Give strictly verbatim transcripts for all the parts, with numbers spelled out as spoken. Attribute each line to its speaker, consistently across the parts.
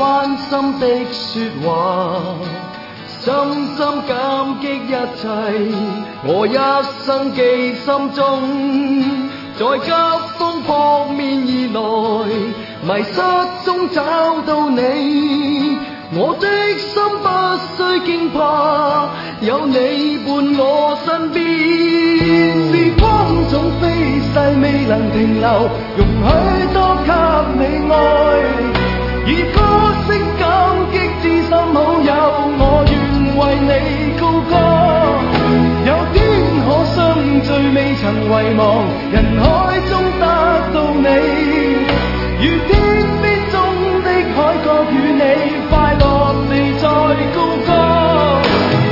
Speaker 1: 關心的說話，深深感激一切，我一生記心中。在急風撲面而來，迷失中找到你，我的心不需驚怕，有你伴我身邊。時光總飛逝未能停留，容許多給你愛，以歌聲感激知心好友，我願為你高歌。有天可相聚未曾遺忘，人海中得到你，如天邊中的海角與你快樂地再高歌。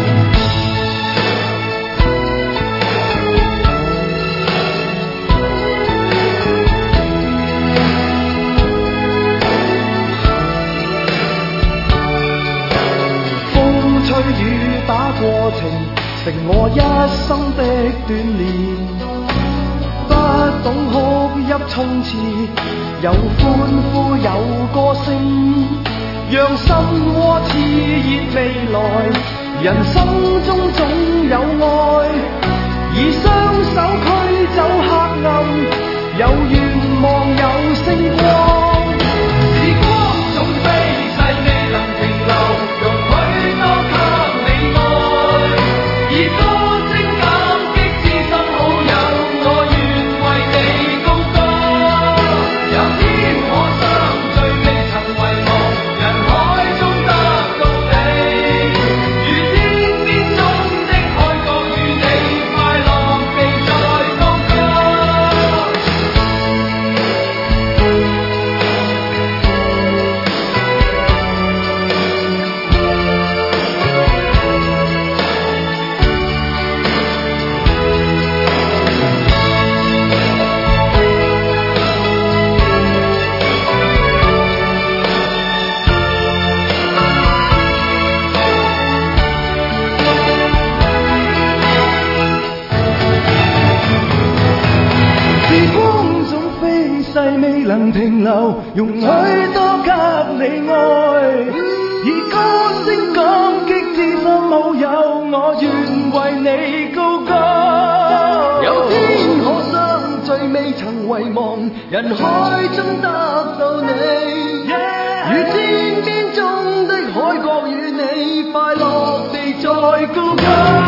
Speaker 1: 風吹雨打過程，成我一生的鍛鍊，不懂哭泣衝刺，有歡呼有歌聲，讓心窩熾熱未來，人生中總有愛，以雙手驅走黑暗，有願望有星光。時光總飛逝未能停留，容許多給你愛，以歌聲感激知心好友，我願為你高歌。有天可相聚未曾遺忘，人海中得到你，如天邊中的海角與你快樂地再高歌。時光總飛逝未能停留，容許多給你愛，以歌聲感激知心好友，我願為你高歌。有天可相聚未曾遺忘，人海中得到你，如天邊中的海角與你快樂地再高歌。